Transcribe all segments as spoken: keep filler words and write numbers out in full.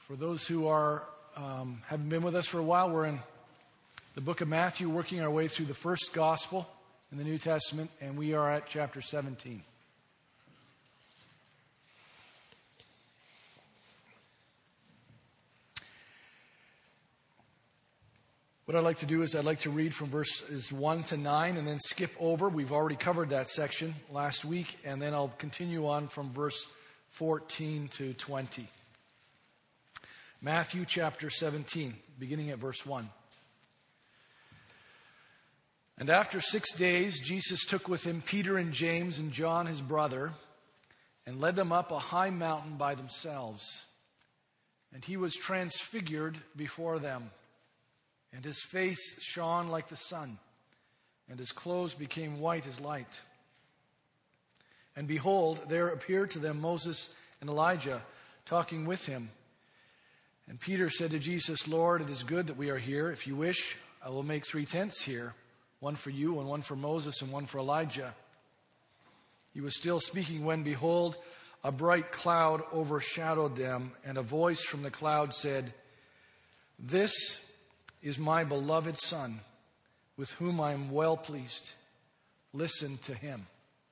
For those who are um, haven't been with us for a while, we're in the book of Matthew, working our way through the first gospel in the New Testament, and we are at chapter seventeen. What I'd like to do is I'd like to read from verses one to nine and then skip over. We've already covered that section last week, and then I'll continue on from verse fourteen to twenty. Matthew chapter seventeen, beginning at verse one. And after six days, Jesus took with him Peter and James and John his brother, and led them up a high mountain by themselves. And he was transfigured before them, and his face shone like the sun, and his clothes became white as light. And behold, there appeared to them Moses and Elijah talking with him. And Peter said to Jesus, "Lord, it is good that we are here. If you wish, I will make three tents here, one for you and one for Moses and one for Elijah." He was still speaking when, behold, a bright cloud overshadowed them, and a voice from the cloud said, "This is my beloved Son, with whom I am well pleased. Listen to him."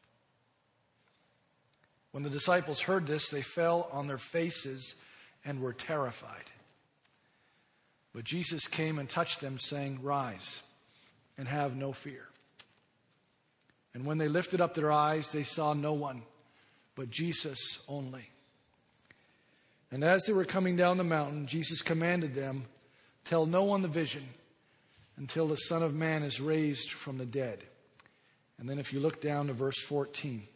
When the disciples heard this, they fell on their faces and were terrified. But Jesus came and touched them, saying, "Rise, and have no fear." And when they lifted up their eyes, they saw no one, but Jesus only. And as they were coming down the mountain, Jesus commanded them, "Tell no one the vision until the Son of Man is raised from the dead." And then if you look down to verse fourteen.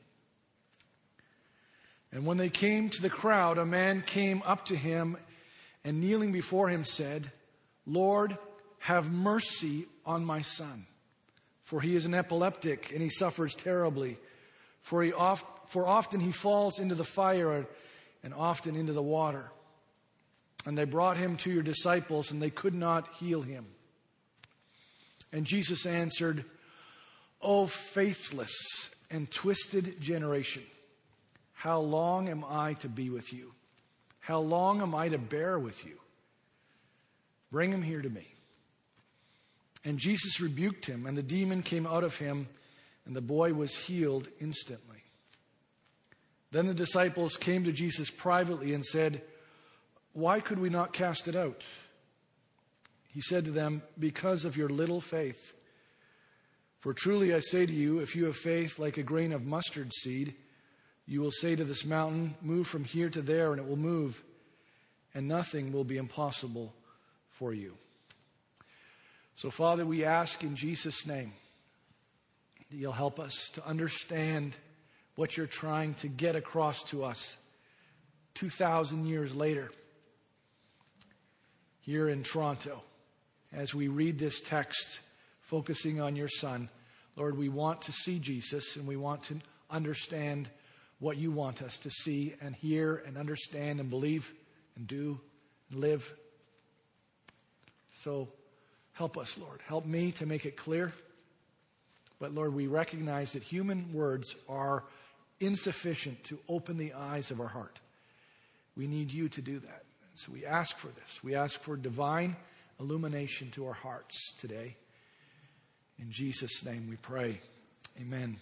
And when they came to the crowd, a man came up to him and kneeling before him said, "Lord, have mercy on my son, for he is an epileptic and he suffers terribly. For he oft, for often he falls into the fire and often into the water." And they brought him to your disciples, and they could not heal him. And Jesus answered, "O faithless and twisted generation, how long am I to be with you? How long am I to bear with you? Bring him here to me." And Jesus rebuked him, and the demon came out of him, and the boy was healed instantly. Then the disciples came to Jesus privately and said, "Why could we not cast it out?" He said to them, "Because of your little faith. For truly I say to you, if you have faith like a grain of mustard seed, you will say to this mountain, 'Move from here to there,' and it will move, and nothing will be impossible for you." So, Father, we ask in Jesus' name that you'll help us to understand what you're trying to get across to us two thousand years later here in Toronto. As we read this text focusing on your Son, Lord, we want to see Jesus, and we want to understand what you want us to see and hear and understand and believe and do and live. So help us, Lord. Help me to make it clear. But Lord, we recognize that human words are insufficient to open the eyes of our heart. We need you to do that. So we ask for this. We ask for divine illumination to our hearts today. In Jesus' name we pray. Amen.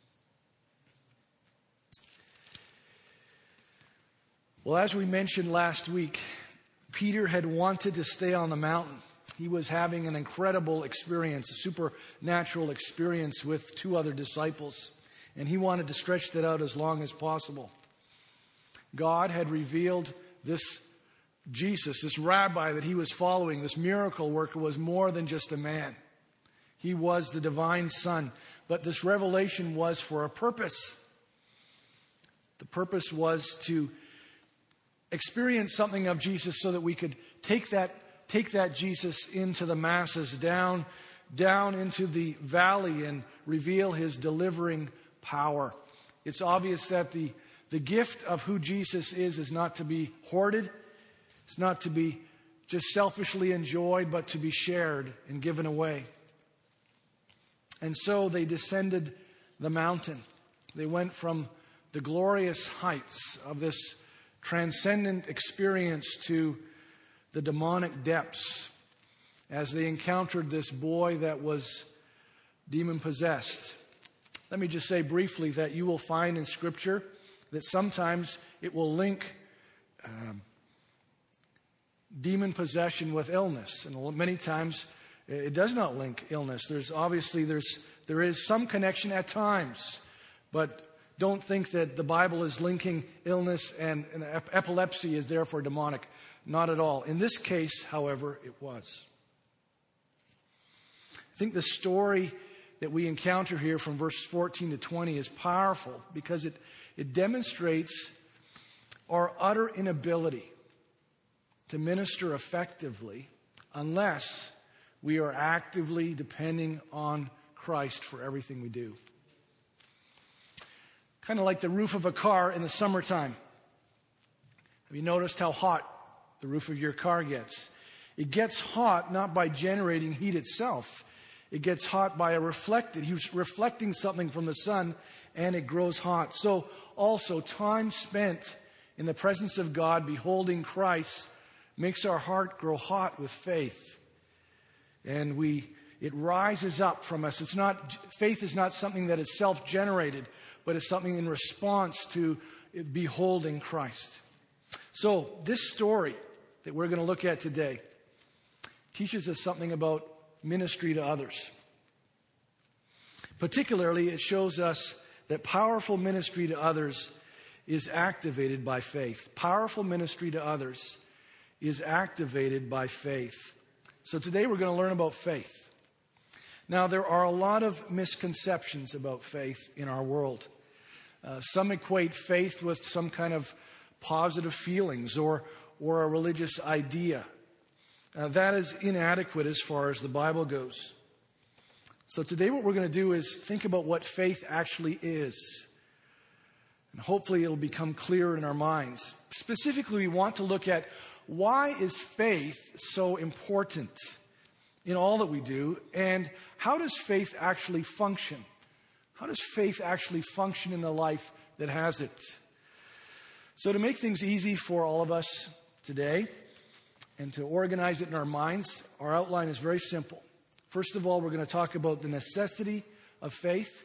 Well, as we mentioned last week, Peter had wanted to stay on the mountain. He was having an incredible experience, a supernatural experience with two other disciples, and he wanted to stretch that out as long as possible. God had revealed this Jesus, this rabbi that he was following, this miracle worker, was more than just a man. He was the divine Son, but this revelation was for a purpose. The purpose was to experience something of Jesus so that we could take that take that Jesus into the masses, down, down into the valley, and reveal his delivering power. It's obvious that the, the gift of who Jesus is is not to be hoarded. It's not to be just selfishly enjoyed, but to be shared and given away. And so they descended the mountain. They went from the glorious heights of this transcendent experience to the demonic depths as they encountered this boy that was demon-possessed. Let me just say briefly that you will find in Scripture that sometimes it will link um, demon possession with illness, and many times it does not link illness. There's obviously there's there is some connection at times, but don't think that the Bible is linking illness and, and ep- epilepsy is therefore demonic. Not at all. In this case, however, it was. I think the story that we encounter here from verses fourteen to twenty is powerful because it, it demonstrates our utter inability to minister effectively unless we are actively depending on Christ for everything we do. Kind of like the roof of a car in the summertime. Have you noticed how hot the roof of your car gets? It gets hot not by generating heat itself. It gets hot by a reflected. He's reflecting something from the sun and it grows hot. So also time spent in the presence of God, beholding Christ, makes our heart grow hot with faith. And we it rises up from us. It's not faith is not something that is self-generated, but it's something in response to beholding Christ. So this story that we're going to look at today teaches us something about ministry to others. Particularly, it shows us that powerful ministry to others is activated by faith. Powerful ministry to others is activated by faith. So today we're going to learn about faith. Now, there are a lot of misconceptions about faith in our world. Uh, some equate faith with some kind of positive feelings or, or a religious idea. Uh, that is inadequate as far as the Bible goes. So today what we're going to do is think about what faith actually is. And hopefully it'll become clearer in our minds. Specifically, we want to look at why is faith so important in all that we do, and how does faith actually function? How does faith actually function in a life that has it? So to make things easy for all of us today, and to organize it in our minds, our outline is very simple. First of all, we're going to talk about the necessity of faith,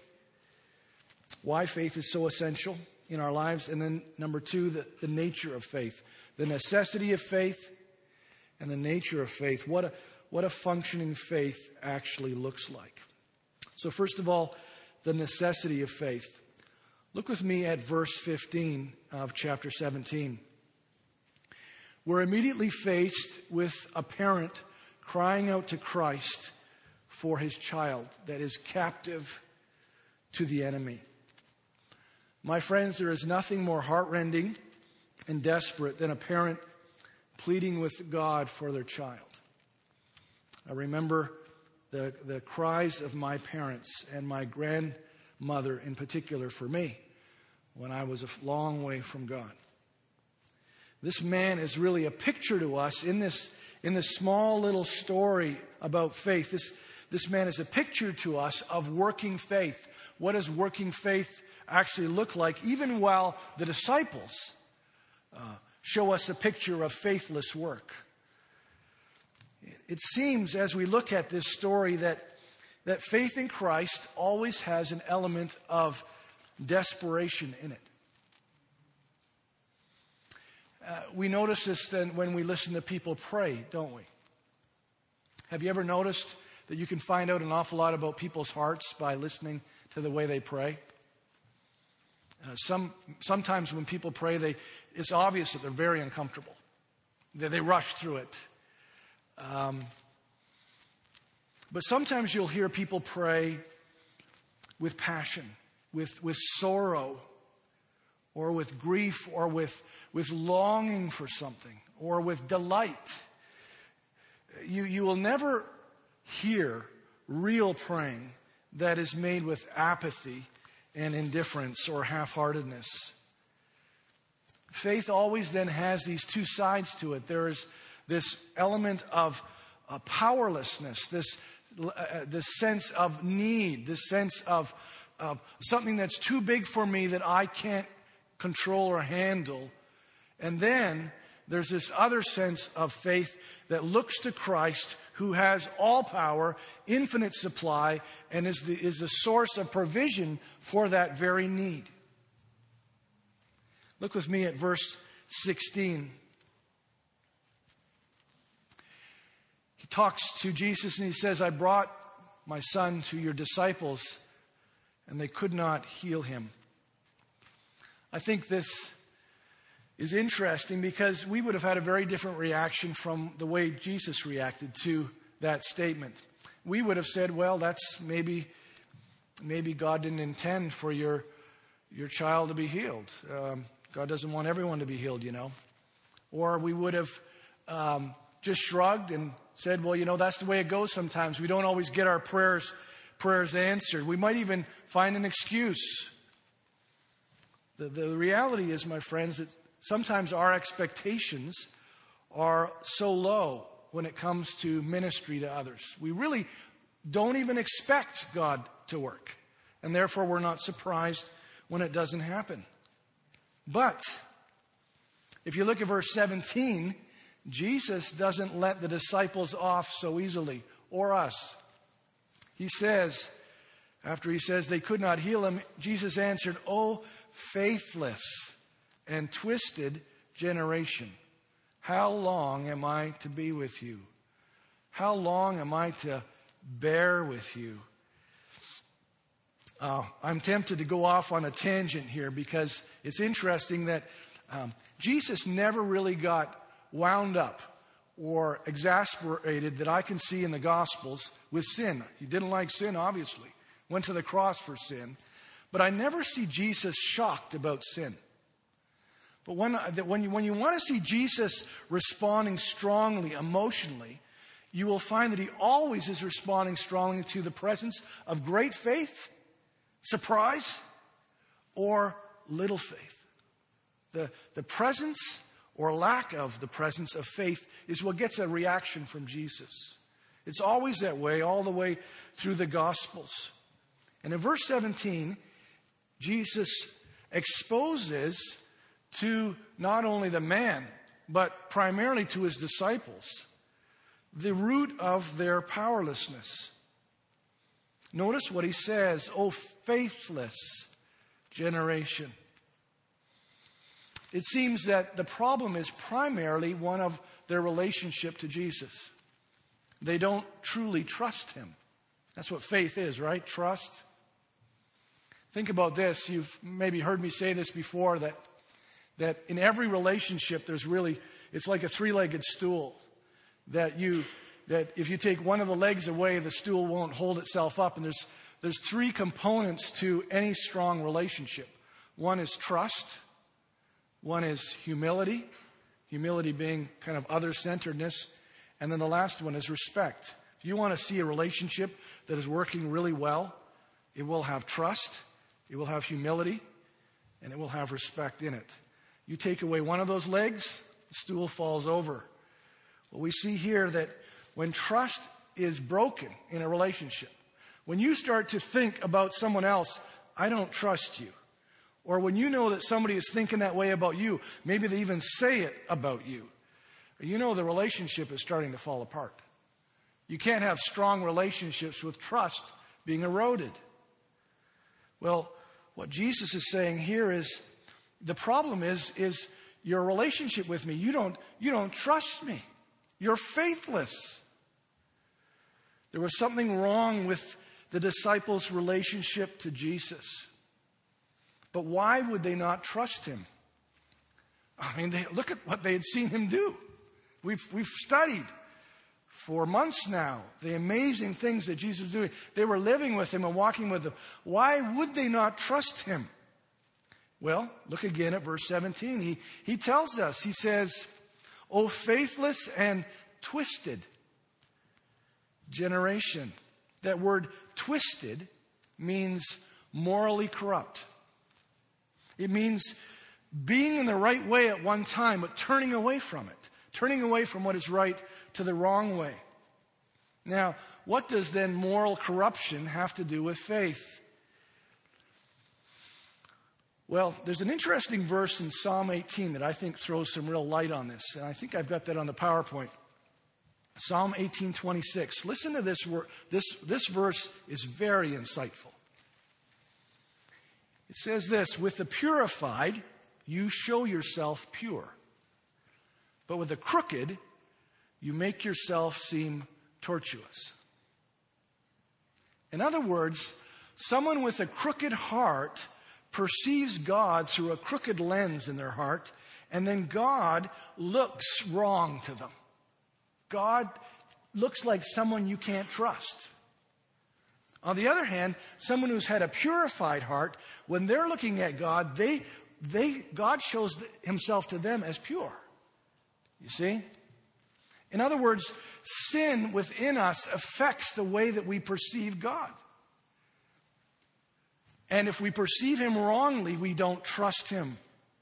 why faith is so essential in our lives, and then number two, the, the nature of faith. The necessity of faith and the nature of faith. What a, what a functioning faith actually looks like. So first of all, the necessity of faith. Look with me at verse fifteen of chapter seventeen. We're immediately faced with a parent crying out to Christ for his child that is captive to the enemy. My friends, there is nothing more heartrending and desperate than a parent pleading with God for their child. I remember the, the cries of my parents and my grandmother in particular for me when I was a long way from God. This man is really a picture to us in this, in this small little story about faith. This, this man is a picture to us of working faith. What does working faith actually look like? Even while the disciples uh, show us a picture of faithless work. It seems as we look at this story that, that faith in Christ always has an element of desperation in it. Uh, we notice this then when we listen to people pray, don't we? Have you ever noticed that you can find out an awful lot about people's hearts by listening to the way they pray? Uh, some sometimes when people pray, they it's obvious that they're very uncomfortable. That they rush through it. Um, but sometimes you'll hear people pray with passion, with with sorrow, or with grief, or with with longing for something, or with delight. You you will never hear real praying that is made with apathy and indifference or half-heartedness. Faith always then has these two sides to it. There is this element of uh, powerlessness, this uh, this sense of need, this sense of, of something that's too big for me that I can't control or handle. And then there's this other sense of faith that looks to Christ, who has all power, infinite supply, and is the, is the source of provision for that very need. Look with me at verse sixteen. He talks to Jesus and he says, I brought my son to your disciples, and they could not heal him. I think this is interesting because we would have had a very different reaction from the way Jesus reacted to that statement. We would have said, well, that's maybe maybe God didn't intend for your your child to be healed. Um, God doesn't want everyone to be healed, you know. Or we would have um, just shrugged and said, well, you know, that's the way it goes sometimes. We don't always get our prayers prayers answered. We might even find an excuse. The, the reality is, my friends, that sometimes our expectations are so low when it comes to ministry to others. We really don't even expect God to work. And therefore, we're not surprised when it doesn't happen. But if you look at verse seventeen, Jesus doesn't let the disciples off so easily, or us. He says, after he says they could not heal him, Jesus answered, "O faithless and twisted generation, how long am I to be with you? How long am I to bear with you?" Uh, I'm tempted to go off on a tangent here because it's interesting that um, Jesus never really got wound up or exasperated that I can see in the Gospels with sin. He didn't like sin, obviously. Went to the cross for sin. But I never see Jesus shocked about sin. But when, when, you, when you want to see Jesus responding strongly, emotionally, you will find that he always is responding strongly to the presence of great faith, surprise, or little faith. The, the presence or lack of the presence of faith is what gets a reaction from Jesus. It's always that way, all the way through the Gospels. And in verse seventeen, Jesus exposes to not only the man, but primarily to his disciples, the root of their powerlessness. Notice what he says, "O faithless generation." It seems that the problem is primarily one of their relationship to Jesus. They don't truly trust him. That's what faith is, right? Trust. Think about this. You've maybe heard me say this before, that that in every relationship there's really, it's like a three-legged stool. That you that if you take one of the legs away, the stool won't hold itself up. And there's there's three components to any strong relationship. One is trust. One is humility. Humility being kind of other-centeredness. And then the last one is respect. If you want to see a relationship that is working really well, it will have trust, it will have humility, and it will have respect in it. You take away one of those legs, the stool falls over. Well, we see here that when trust is broken in a relationship, when you start to think about someone else, "I don't trust you," or when you know that somebody is thinking that way about you, maybe they even say it about you, you know the relationship is starting to fall apart. You can't have strong relationships with trust being eroded. Well, what Jesus is saying here is, the problem is, is your relationship with me. You don't, you don't trust me. You're faithless. There was something wrong with the disciples' relationship to Jesus. But why would they not trust him? I mean, they, look at what they had seen him do. We've, we've studied for months now the amazing things that Jesus was doing. They were living with him and walking with him. Why would they not trust him? Well, look again at verse seventeen. He, he tells us, he says, "O faithless and twisted generation." That word twisted means morally corrupt. It means being in the right way at one time, but turning away from it. Turning away from what is right to the wrong way. Now, what does then moral corruption have to do with faith? Well, there's an interesting verse in Psalm eighteen that I think throws some real light on this. And I think I've got that on the PowerPoint. Psalm eighteen twenty-six. Listen to this word. This, this verse is very insightful. It says this, with the purified, you show yourself pure. But with the crooked, you make yourself seem tortuous. In other words, someone with a crooked heart perceives God through a crooked lens in their heart, and then God looks wrong to them. God looks like someone you can't trust. On the other hand, someone who's had a purified heart, when they're looking at God, they, they, God shows himself to them as pure. You see? In other words, sin within us affects the way that we perceive God. And if we perceive him wrongly, we don't trust him.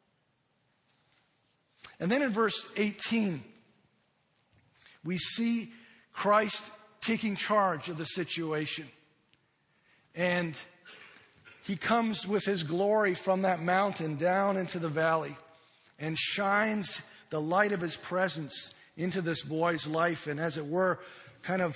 And then in verse eighteen, we see Christ taking charge of the situation. And he comes with his glory from that mountain down into the valley and shines the light of his presence into this boy's life, and as it were, kind of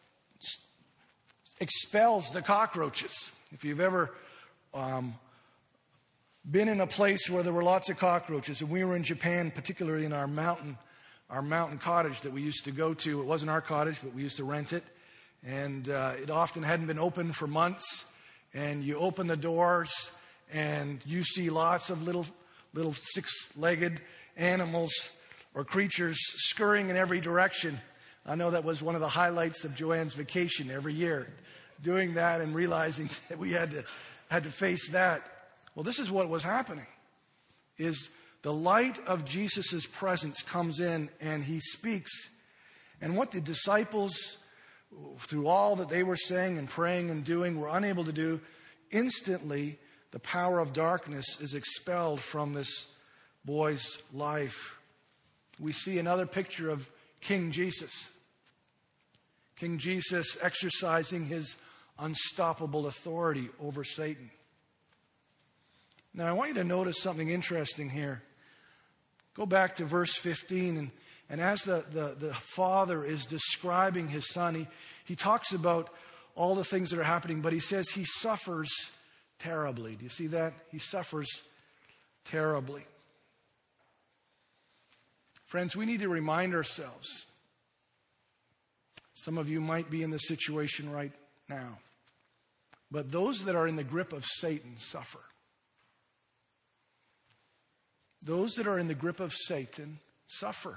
expels the cockroaches. If you've ever um, been in a place where there were lots of cockroaches, and we were in Japan, particularly in our mountain, our mountain cottage that we used to go to. It wasn't our cottage, but we used to rent it, and uh, it often hadn't been open for months. And you open the doors, and you see lots of little, little six-legged animals or creatures scurrying in every direction. I know that was one of the highlights of Joanne's vacation every year, doing that and realizing that we had to had to face that. Well, this is what was happening, is the light of Jesus' presence comes in and he speaks. And what the disciples, through all that they were saying and praying and doing, were unable to do, instantly the power of darkness is expelled from this boy's life. We see another picture of King Jesus. King Jesus exercising his unstoppable authority over Satan. Now, I want you to notice something interesting here. Go back to verse fifteen, and, and as the, the, the father is describing his son, he, he talks about all the things that are happening, but he says he suffers terribly. Do you see that? He suffers terribly. Friends, we need to remind ourselves. Some of you might be in this situation right now. But those that are in the grip of Satan suffer. Those that are in the grip of Satan suffer.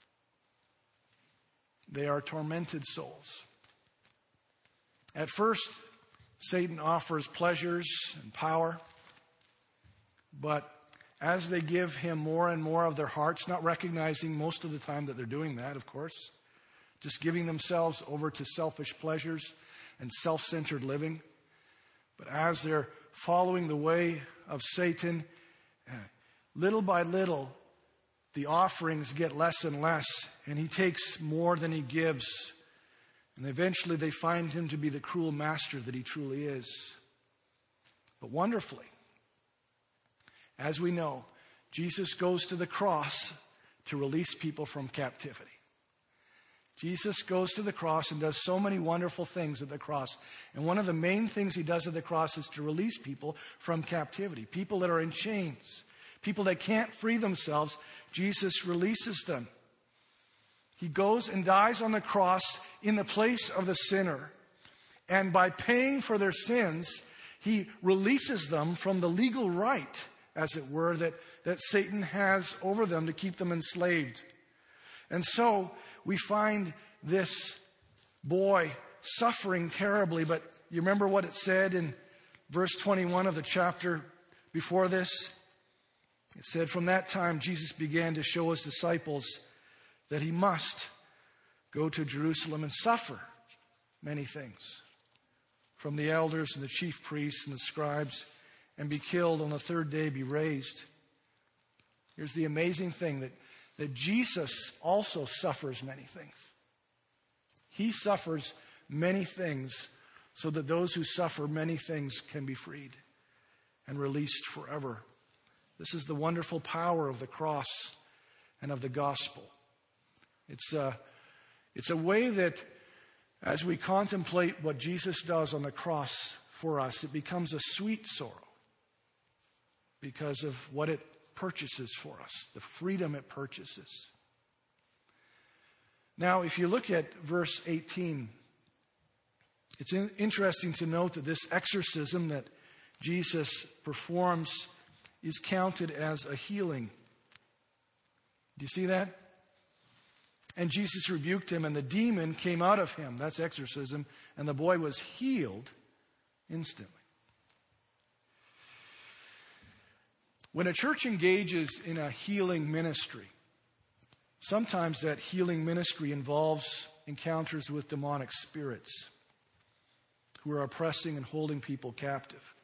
They are tormented souls. At first, Satan offers pleasures and power. But as they give him more and more of their hearts, not recognizing most of the time that they're doing that, of course, just giving themselves over to selfish pleasures and self-centered living. But as they're following the way of Satan, little by little, the offerings get less and less, and he takes more than he gives. And eventually they find him to be the cruel master that he truly is. But wonderfully, as we know, Jesus goes to the cross to release people from captivity. Jesus goes to the cross and does so many wonderful things at the cross. And one of the main things he does at the cross is to release people from captivity. People that are in chains. People that can't free themselves. Jesus releases them. He goes and dies on the cross in the place of the sinner. And by paying for their sins, he releases them from the legal right, as it were, that, that Satan has over them to keep them enslaved. And so we find this boy suffering terribly, but you remember what it said in verse twenty-one of the chapter before this? It said, from that time Jesus began to show his disciples that he must go to Jerusalem and suffer many things from the elders and the chief priests and the scribes, and be killed, on the third day be raised. Here's the amazing thing, that that Jesus also suffers many things. He suffers many things so that those who suffer many things can be freed and released forever This is the wonderful power of the cross and of the gospel. It's a, it's a way that as we contemplate what Jesus does on the cross for us, it becomes a sweet sorrow because of what it purchases for us, the freedom it purchases. Now, if you look at verse eighteen, it's in, interesting to note that this exorcism that Jesus performs is counted as a healing. Do you see that? And Jesus rebuked him, and the demon came out of him. That's exorcism. And the boy was healed instantly. When a church engages in a healing ministry, sometimes that healing ministry involves encounters with demonic spirits who are oppressing and holding people captive.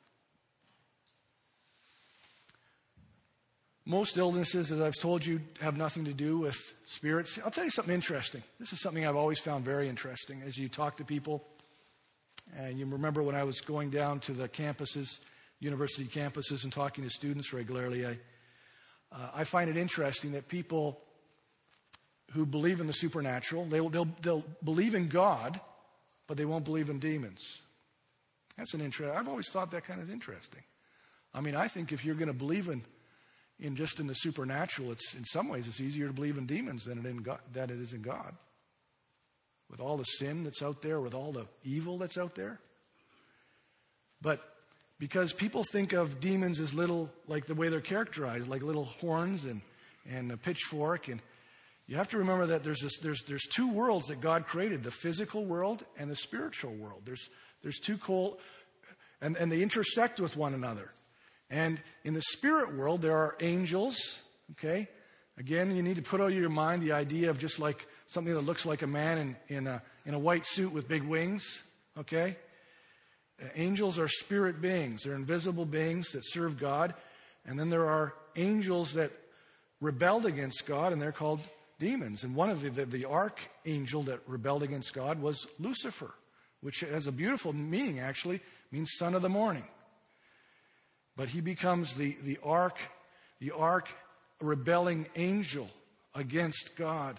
Most illnesses, as I've told you, have nothing to do with spirits. I'll tell you something interesting. This is something I've always found very interesting as you talk to people. And you remember when I was going down to the campuses, university campuses, and talking to students regularly, I, uh, I find it interesting that people who believe in the supernatural, they'll, they'll, they'll believe in God, but they won't believe in demons. That's an interest. I've always thought that kind of interesting. I mean, I think if you're going to believe in In just in the supernatural, it's in some ways it's easier to believe in demons than it in God, than it is in God. With all the sin that's out there, with all the evil that's out there. But because people think of demons as little, like the way they're characterized, like little horns and, and a pitchfork, and you have to remember that there's this, there's there's two worlds that God created: the physical world and the spiritual world. There's there's two cold, and and they intersect with one another. And in the spirit world, there are angels, okay? Again, you need to put out of your mind the idea of just like something that looks like a man in, in, a, in a white suit with big wings, okay? Uh, angels are spirit beings. They're invisible beings that serve God. And then there are angels that rebelled against God, and they're called demons. And one of the, the, the archangel that rebelled against God was Lucifer, which has a beautiful meaning, actually. It means son of the morning. But he becomes the, the arch, the arch rebelling angel against God.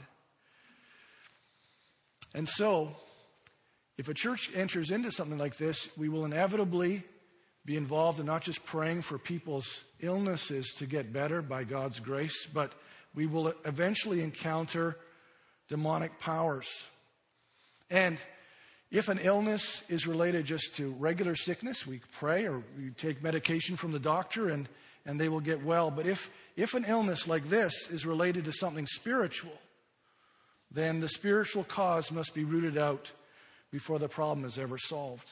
And so, if a church enters into something like this, we will inevitably be involved in not just praying for people's illnesses to get better by God's grace, but we will eventually encounter demonic powers. And if an illness is related just to regular sickness, we pray or we take medication from the doctor and, and they will get well. But if, if an illness like this is related to something spiritual, then the spiritual cause must be rooted out before the problem is ever solved.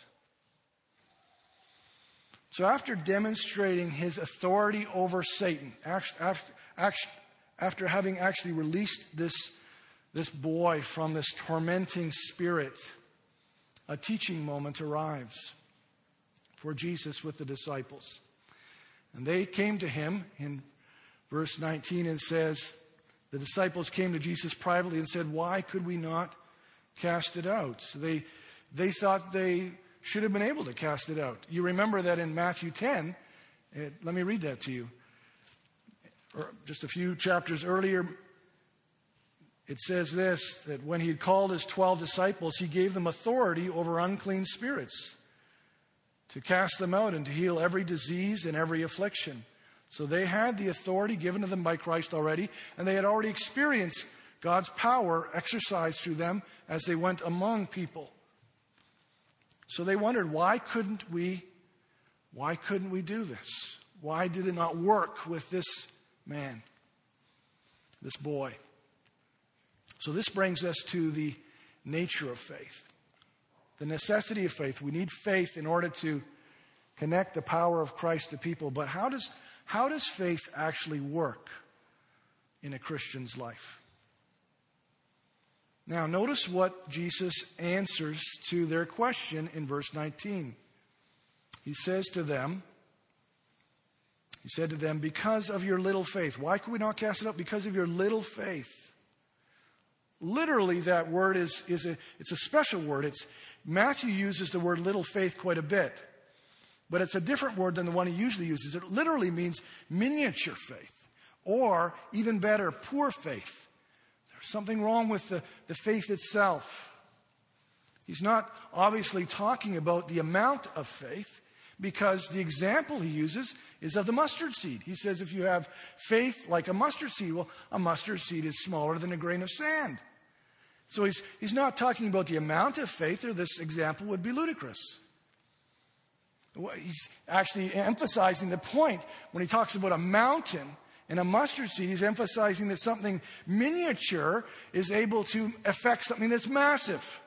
So after demonstrating his authority over Satan, after, after, after having actually released this, this boy from this tormenting spirit, a teaching moment arrives for Jesus with the disciples. And they came to him in verse nineteen and says, the disciples came to Jesus privately and said, why could we not cast it out? So they, they thought they should have been able to cast it out. You remember that in Matthew ten, it, let me read that to you. Or just a few chapters earlier, it says this, that when he had called his twelve disciples, he gave them authority over unclean spirits to cast them out and to heal every disease and every affliction. So they had the authority given to them by Christ already, and they had already experienced God's power exercised through them as they went among people. So they wondered, why couldn't we, why couldn't we do this? Why did it not work with this man, this boy? So this brings us to the nature of faith, the necessity of faith. We need faith in order to connect the power of Christ to people. But how does, how does faith actually work in a Christian's life? Now, notice what Jesus answers to their question in verse nineteen. He says to them, he said to them, because of your little faith. Why could we not cast it out? Because of your little faith. Literally, that word is, is a, it's a special word. It's, Matthew uses the word little faith quite a bit. But it's a different word than the one he usually uses. It literally means miniature faith, or even better, poor faith. There's something wrong with the, the faith itself. He's not obviously talking about the amount of faith, because the example he uses is of the mustard seed. He says if you have faith like a mustard seed, well, a mustard seed is smaller than a grain of sand. So he's, he's not talking about the amount of faith, or this example would be ludicrous. He's actually emphasizing the point. When he talks about a mountain and a mustard seed, he's emphasizing that something miniature is able to affect something that's massive.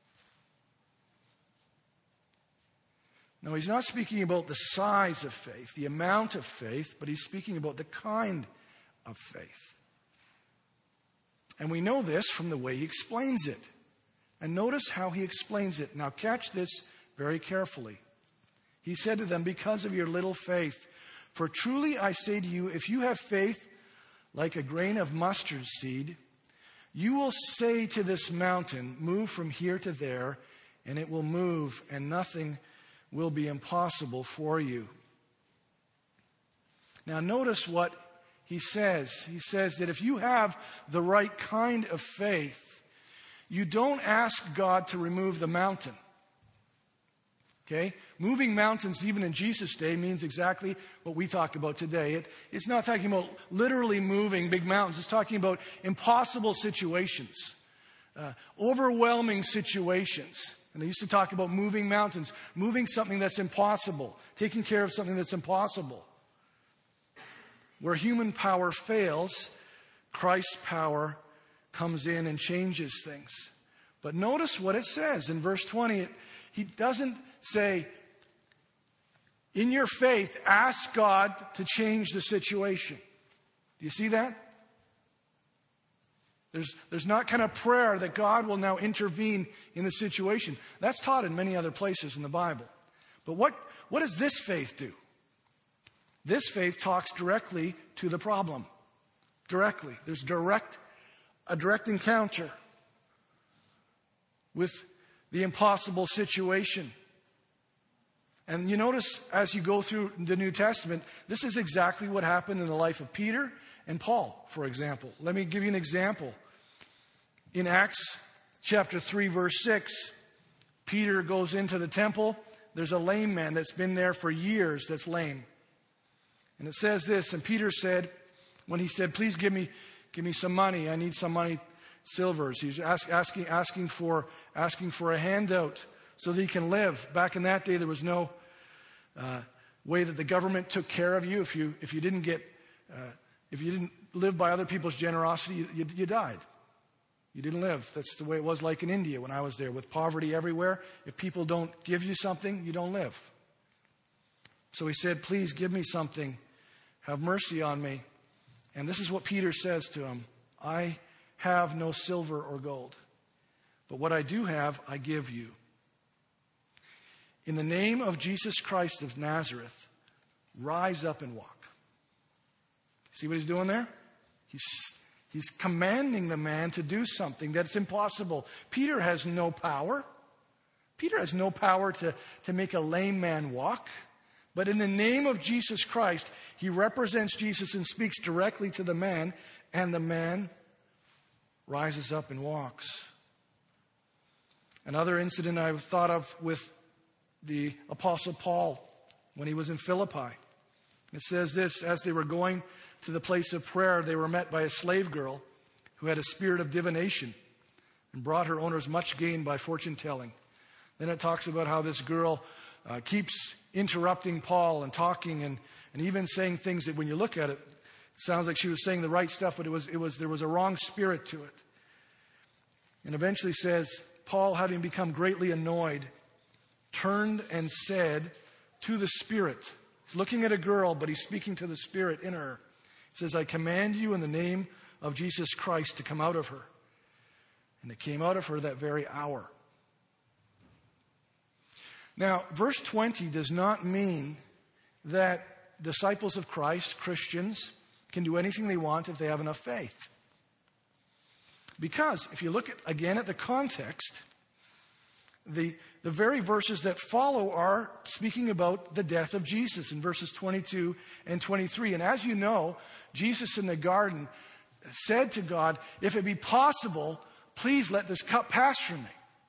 No, he's not speaking about the size of faith, the amount of faith, but he's speaking about the kind of faith. And we know this from the way he explains it. And notice how he explains it. Now catch this very carefully. He said to them, because of your little faith, for truly I say to you, if you have faith like a grain of mustard seed, you will say to this mountain, move from here to there, and it will move, and nothing will be impossible for you. Now notice what he says. He says that if you have the right kind of faith, you don't ask God to remove the mountain. Okay? Moving mountains, even in Jesus' day, means exactly what we talked about today. It, it's not talking about literally moving big mountains. It's talking about impossible situations, uh, overwhelming situations. And they used to talk about moving mountains, moving something that's impossible, taking care of something that's impossible. Where human power fails, Christ's power comes in and changes things. But notice what it says in verse twenty. It, he doesn't say, in your faith, ask God to change the situation. Do you see that? There's, there's not kind of prayer that God will now intervene in the situation. That's taught in many other places in the Bible. But what, what does this faith do? This faith talks directly to the problem. Directly. There's direct, a direct encounter with the impossible situation. And you notice as you go through the New Testament, this is exactly what happened in the life of Peter and Paul, for example. Let me give you an example. In Acts chapter three, verse six, Peter goes into the temple. There's a lame man that's been there for years that's lame. And it says this, and Peter said, when he said, please give me give me some money, I need some money, silvers. He's ask, asking asking for asking for a handout so that he can live. Back in that day, there was no uh, way that the government took care of you. If you if you didn't get uh, if you didn't live by other people's generosity, you, you, you died. You didn't live. That's the way it was like in India when I was there, with poverty everywhere. If people don't give you something, you don't live. So he said, please give me something. Have mercy on me. And this is what Peter says to him. I have no silver or gold, but what I do have, I give you. In the name of Jesus Christ of Nazareth, rise up and walk. See what he's doing there? He's He's commanding the man to do something that's impossible. Peter has no power. Peter has no power to, to make a lame man walk. But in the name of Jesus Christ, he represents Jesus and speaks directly to the man, and the man rises up and walks. Another incident I've thought of with the Apostle Paul when he was in Philippi. It says this, as they were going to the place of prayer, they were met by a slave girl who had a spirit of divination and brought her owners much gain by fortune telling. Then it talks about how this girl uh, keeps interrupting Paul and talking and, and even saying things that when you look at it, it sounds like she was saying the right stuff, but it was, it was, there was a wrong spirit to it. And eventually says, Paul, having become greatly annoyed, turned and said to the spirit, he's looking at a girl, but he's speaking to the spirit in her. It says, I command you in the name of Jesus Christ to come out of her. And it came out of her that very hour. Now, verse twenty does not mean that disciples of Christ, Christians, can do anything they want if they have enough faith. Because if you look at, again at the context, the, the very verses that follow are speaking about the death of Jesus in verses twenty-two and twenty-three. And as you know, Jesus in the garden said to God, if it be possible, please let this cup pass from me.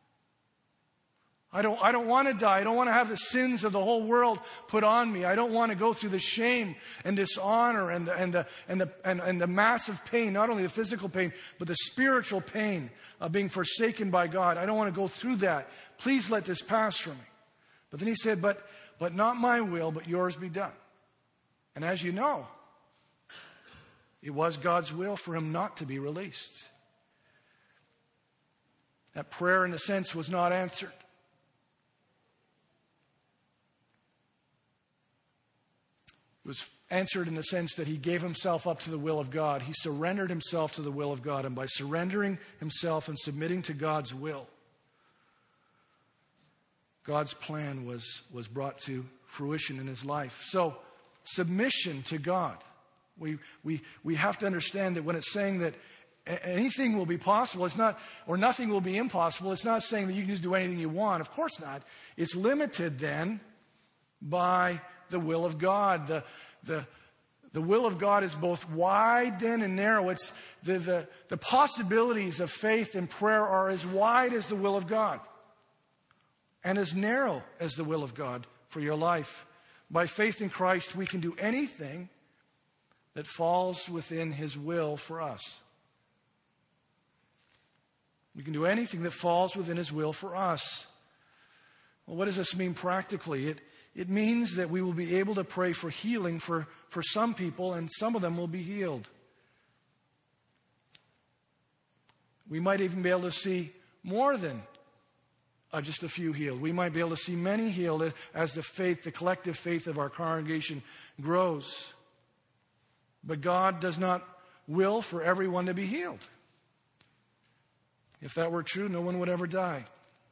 I don't, I don't want to die. I don't want to have the sins of the whole world put on me. I don't want to go through the shame and dishonor and the, and the, and the, and, and the massive pain, not only the physical pain, but the spiritual pain of being forsaken by God. I don't want to go through that. Please let this pass from me. But then he said, but, but not my will, but yours be done. And as you know, it was God's will for him not to be released. That prayer, in a sense, was not answered. It was answered in the sense that he gave himself up to the will of God. He surrendered himself to the will of God. And by surrendering himself and submitting to God's will, God's plan was, was brought to fruition in his life. So, submission to God. We, we, we have to understand that when it's saying that anything will be possible, it's not, or nothing will be impossible, it's not saying that you can just do anything you want. Of course not. It's limited then by the will of God. The, the, the will of God is both wide then and narrow. It's the, the, the possibilities of faith and prayer are as wide as the will of God and as narrow as the will of God for your life. By faith in Christ, we can do anything that falls within his will for us. We can do anything that falls within his will for us. Well, what does this mean practically? It It means that we will be able to pray for healing for, for some people, and some of them will be healed. We might even be able to see more than uh, just a few healed. We might be able to see many healed as the faith, the collective faith of our congregation grows. But God does not will for everyone to be healed. If that were true, no one would ever die.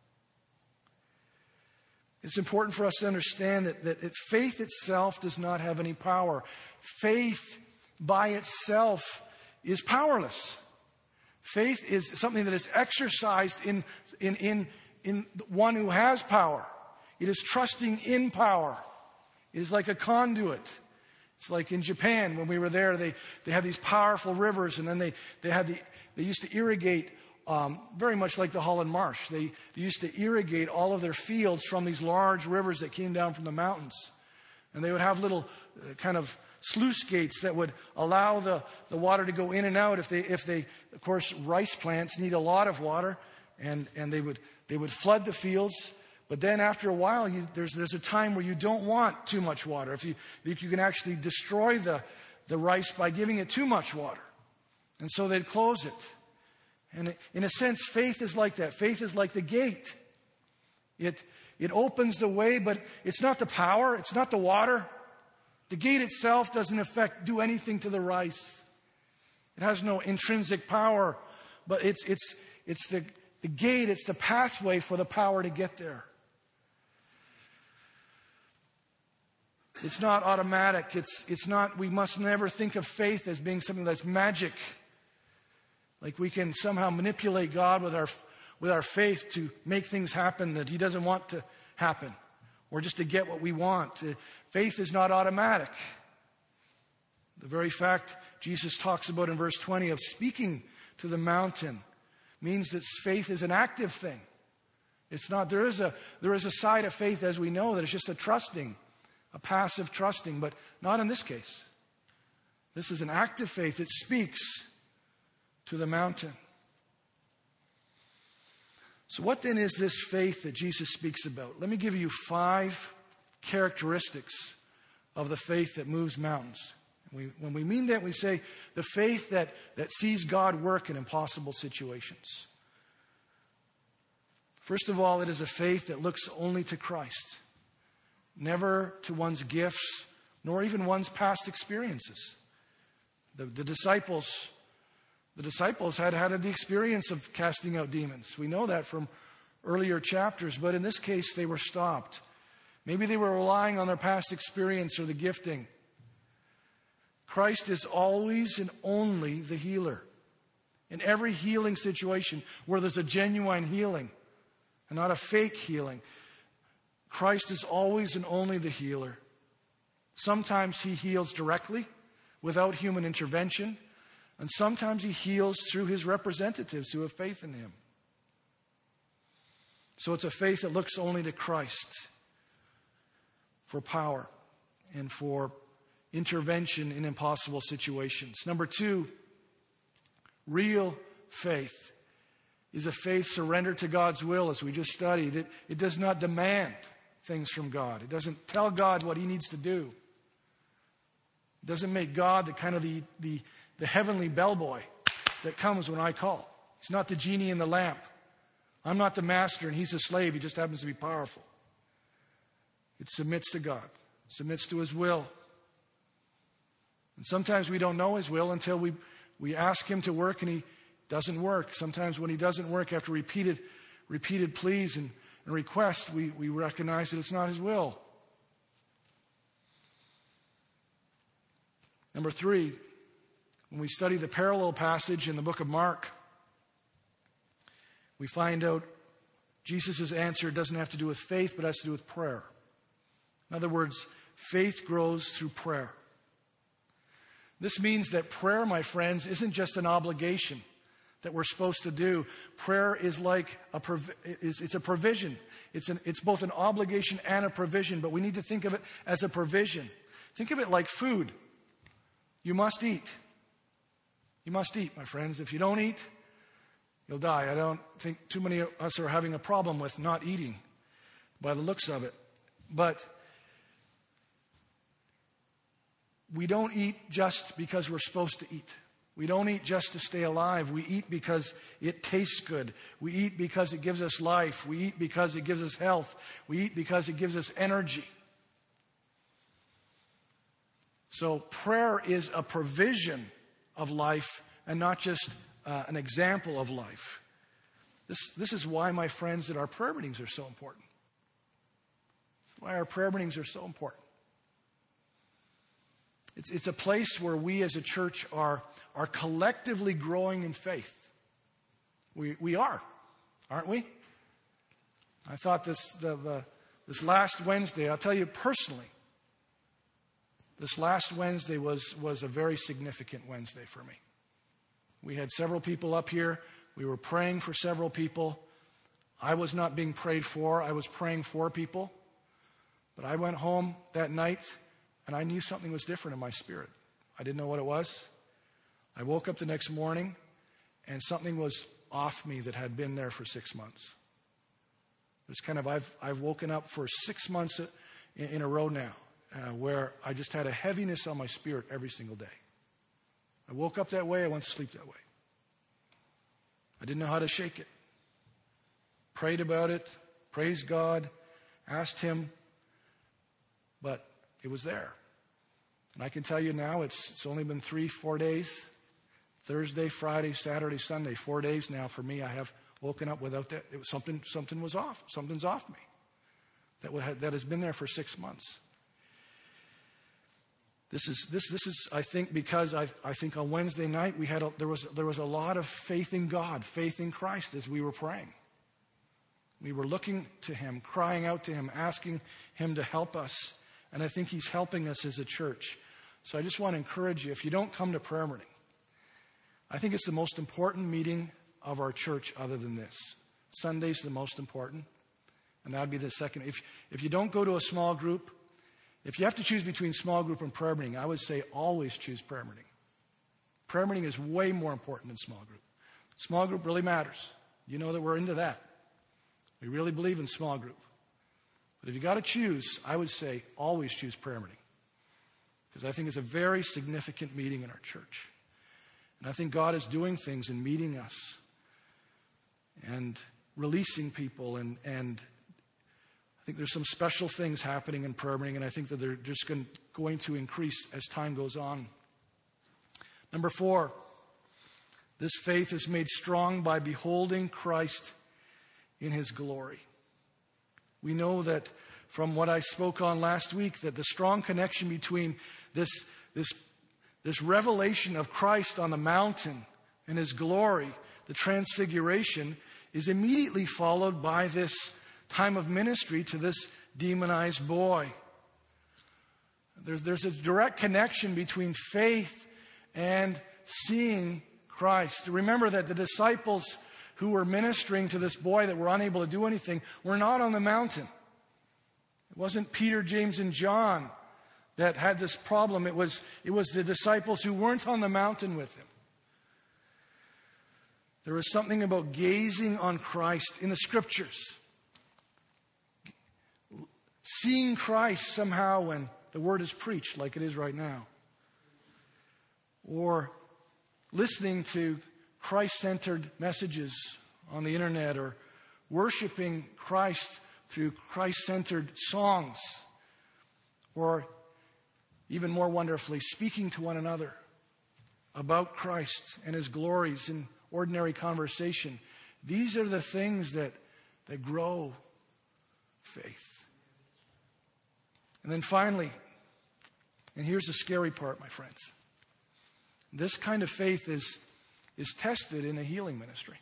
It's important for us to understand that, that, that faith itself does not have any power. Faith by itself is powerless. Faith is something that is exercised in, in, in, in one who has power. It is trusting in power. It is like a conduit. It's like in Japan, when we were there, they, they had these powerful rivers, and then they, they had the, they used to irrigate Um, very much like the Holland Marsh. They, they used to irrigate all of their fields from these large rivers that came down from the mountains. And they would have little uh, kind of sluice gates that would allow the, the water to go in and out. If they, if they, of course, rice plants need a lot of water, and, and they would they would flood the fields. But then after a while, you, there's there's a time where you don't want too much water. If you if you can actually destroy the, the rice by giving it too much water. And so they'd close it. And in a sense, faith is like that. Faith is like the gate. It, it opens the way, but it's not the power. It's not the water. The gate itself doesn't affect, do anything to the rice. It has no intrinsic power, but it's, it's, it's the, the gate, it's the pathway for the power to get there. It's not automatic. It's, it's not, we must never think of faith as being something that's magic. Like we can somehow manipulate God with our with our faith to make things happen that he doesn't want to happen, or just to get what we want. Faith is not automatic. The very fact Jesus talks about in verse twenty of speaking to the mountain means that faith is an active thing. It's not, there is a there is a side of faith, as we know, that it's just a trusting, a passive trusting, but not in this case. This is an active faith. It speaks to the mountain. So what then is this faith that Jesus speaks about? Let me give you five characteristics of the faith that moves mountains. We, when we mean that, we say the faith that, that sees God work in impossible situations. First of all, it is a faith that looks only to Christ, never to one's gifts, nor even one's past experiences. The, the disciples The disciples had had the experience of casting out demons. We know that from earlier chapters, but in this case they were stopped. Maybe they were relying on their past experience or the gifting. Christ is always and only the healer. In every healing situation where there's a genuine healing and not a fake healing, Christ is always and only the healer. Sometimes he heals directly without human intervention, and sometimes he heals through his representatives who have faith in him. So it's a faith that looks only to Christ for power and for intervention in impossible situations. Number two, real faith is a faith surrendered to God's will, as we just studied. It, it does not demand things from God. It doesn't tell God what he needs to do. It doesn't make God the kind of the, the, the heavenly bellboy that comes when I call. He's not the genie in the lamp. I'm not the master and he's a slave. He just happens to be powerful. It submits to God, submits to his will. And sometimes we don't know his will until we, we ask him to work and he doesn't work. Sometimes when he doesn't work, after repeated, repeated pleas and, and requests, we, we recognize that it's not his will. Number three, when we study the parallel passage in the book of Mark, we find out Jesus' answer doesn't have to do with faith, but has to do with prayer. In other words, faith grows through prayer. This means that prayer, my friends, isn't just an obligation that we're supposed to do. Prayer is like a prov- is it's a provision. It's an it's both an obligation and a provision, but we need to think of it as a provision. Think of it like food. You must eat. You must eat, my friends. If you don't eat, you'll die. I don't think too many of us are having a problem with not eating by the looks of it. But we don't eat just because we're supposed to eat. We don't eat just to stay alive. We eat because it tastes good. We eat because it gives us life. We eat because it gives us health. We eat because it gives us energy. So prayer is a provision of life and not just uh, an example of life. This, this is why, my friends, that our prayer meetings are so important. That's why our prayer meetings are so important. It's, it's a place where we as a church are, are collectively growing in faith. We, we are, aren't we? I thought this, the, the, this last Wednesday, I'll tell you personally, this last Wednesday was, was a very significant Wednesday for me. We had several people up here. We were praying for several people. I was not being prayed for. I was praying for people. But I went home that night, and I knew something was different in my spirit. I didn't know what it was. I woke up the next morning, and something was off me that had been there for six months. It was kind of, I've, I've woken up for six months in, in a row now, uh, where I just had a heaviness on my spirit every single day. I woke up that way, I went to sleep that way. I didn't know how to shake it. Prayed about it, praised God, asked him, but it was there. And I can tell you now, it's, it's only been three, four days. Thursday, Friday, Saturday, Sunday, four days now for me. I have woken up without that. It was something, something was off. Something's off me. That, that has been there for six months. This is, this, this is, I think, because I, I think on Wednesday night we had a, there was there was a lot of faith in God, faith in Christ as we were praying. We were looking to him, crying out to him, asking him to help us. And I think he's helping us as a church. So I just want to encourage you, if you don't come to prayer meeting, I think it's the most important meeting of our church other than this. Sunday's the most important, and that would be the second. If, if you don't go to a small group, if you have to choose between small group and prayer meeting, I would say always choose prayer meeting. Prayer meeting is way more important than small group. Small group really matters. You know that we're into that. We really believe in small group. But if you got to choose, I would say always choose prayer meeting. Because I think it's a very significant meeting in our church. And I think God is doing things in meeting us and releasing people. And, and I think there's some special things happening in prayer meeting, and I think that they're just going, going to increase as time goes on. Number four, this faith is made strong by beholding Christ in his glory. We know that from what I spoke on last week, that the strong connection between this, this, this revelation of Christ on the mountain and his glory, the transfiguration, is immediately followed by this time of ministry to this demonized boy. There's, there's a direct connection between faith and seeing Christ. Remember that the disciples who were ministering to this boy that were unable to do anything were not on the mountain. It wasn't Peter, James, and John that had this problem. It was, it was the disciples who weren't on the mountain with him. There was something about gazing on Christ in the Scriptures. Seeing Christ somehow when the Word is preached like it is right now. Or listening to Christ-centered messages on the internet, or worshiping Christ through Christ-centered songs, or even more wonderfully, speaking to one another about Christ and His glories in ordinary conversation. These are the things that, that grow faith. And then finally, and here's the scary part, my friends. This kind of faith is, is tested in a healing ministry.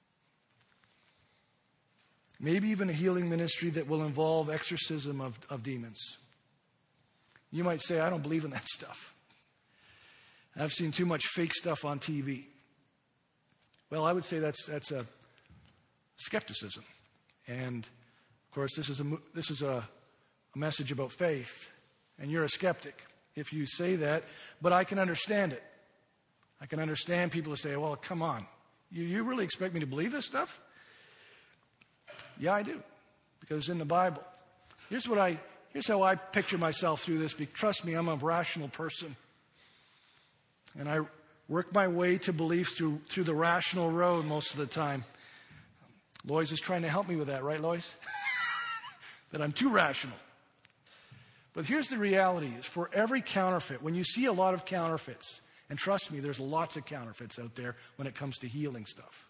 Maybe even a healing ministry that will involve exorcism of, of demons. You might say, I don't believe in that stuff. I've seen too much fake stuff on T V. Well, I would say that's that's a skepticism. And of course, this is a this is a, a message about faith, and you're a skeptic if you say that. But I can understand it. I can understand people who say, "Well, come on, you you really expect me to believe this stuff?" Yeah, I do, because it's in the Bible. Here's what I here's how I picture myself through this. Because trust me, I'm a rational person, and I work my way to belief through through the rational road most of the time. Lois is trying to help me with that, right, Lois? That I'm too rational. But here's the reality: is for every counterfeit, when you see a lot of counterfeits, and trust me, there's lots of counterfeits out there when it comes to healing stuff.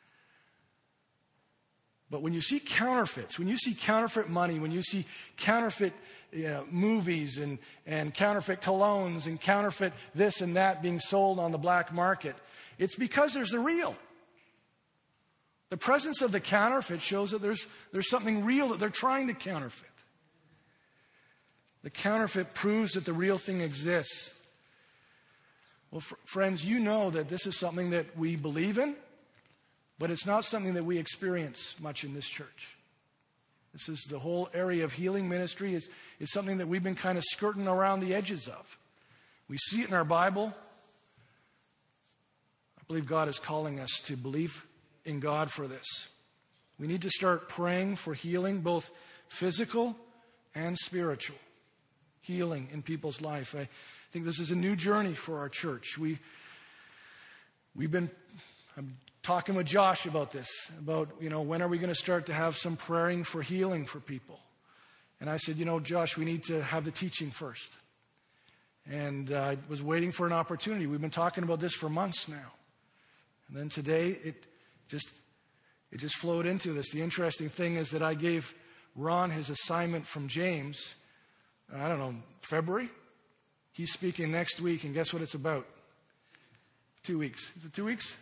But when you see counterfeits, when you see counterfeit money, when you see counterfeit you know, movies and, and counterfeit colognes and counterfeit this and that being sold on the black market, it's because there's the real. The presence of the counterfeit shows that there's, there's something real that they're trying to counterfeit. The counterfeit proves that the real thing exists. Well, fr- friends, you know that this is something that we believe in, but it's not something that we experience much in this church. This is the whole area of healing ministry is, is something that we've been kind of skirting around the edges of. We see it in our Bible. I believe God is calling us to believe in God for this. We need to start praying for healing, both physical and spiritual. Healing in people's life. I think this is a new journey for our church. We, we've been... I'm talking with Josh about this, about, you know, when are we going to start to have some praying for healing for people? And I said, you know, Josh, we need to have the teaching first. And uh, I was waiting for an opportunity. We've been talking about this for months now. And then today, it just it just flowed into this. The interesting thing is that I gave Ron his assignment from James, I don't know, February? He's speaking next week, and guess what it's about? Two weeks. Is it two weeks?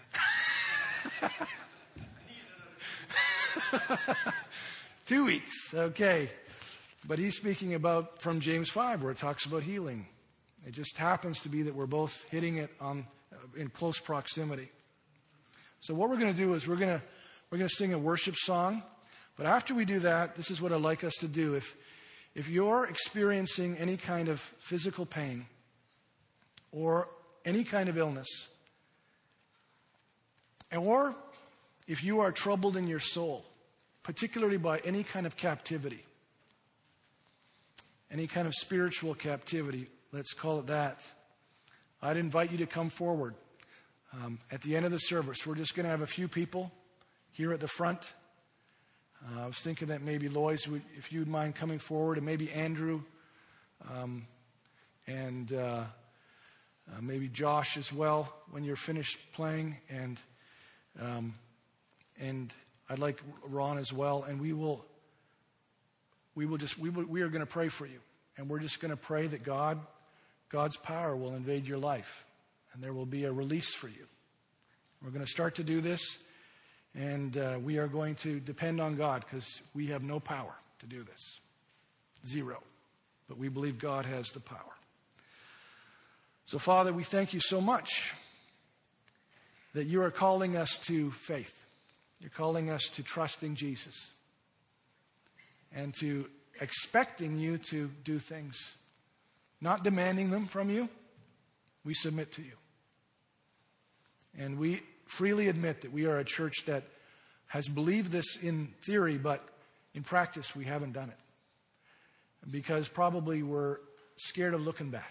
Two weeks, okay. But he's speaking about from James five, where it talks about healing. It just happens to be that we're both hitting it on in close proximity. So what we're going to do is we're going to we're going to sing a worship song. But after we do that, this is what I'd like us to do. If if you're experiencing any kind of physical pain or any kind of illness, or if you are troubled in your soul, particularly by any kind of captivity, any kind of spiritual captivity, let's call it that, I'd invite you to come forward. Um, at the end of the service, we're just going to have a few people here at the front. Uh, I was thinking that maybe Lois, would, if you'd mind coming forward, and maybe Andrew, um, and uh, uh, maybe Josh as well when you're finished playing, and Um, and I'd like Ron as well, and we will, we will just, we will, we are going to pray for you, and we're just going to pray that God, God's power will invade your life, and there will be a release for you. We're going to start to do this, and uh, we are going to depend on God because we have no power to do this. Zero. But we believe God has the power. So, Father, we thank you so much that you are calling us to faith. You're calling us to trusting Jesus and to expecting you to do things, not demanding them from you. We submit to you. And we freely admit that we are a church that has believed this in theory, but in practice we haven't done it. Because probably we're scared of looking bad.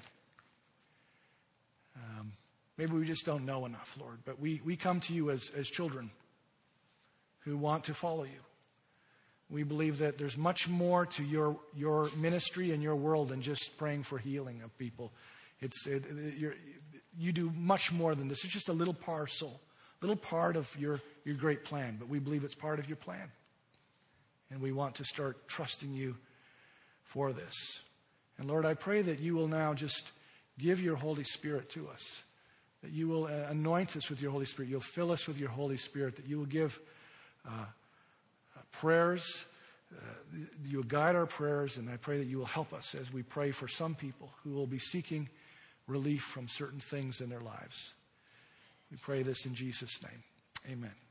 Um, maybe we just don't know enough, Lord. But we, we come to you as, as children who want to follow you. We believe that there's much more to your your ministry and your world than just praying for healing of people. It's it, it, you're, you do much more than this. It's just a little parcel, little part of your, your great plan. But we believe it's part of your plan. And we want to start trusting you for this. And Lord, I pray that you will now just give your Holy Spirit to us. That you will uh, anoint us with your Holy Spirit. You'll fill us with your Holy Spirit. That you will give uh, uh, prayers. Uh, you will guide our prayers. And I pray that you will help us as we pray for some people who will be seeking relief from certain things in their lives. We pray this in Jesus' name. Amen.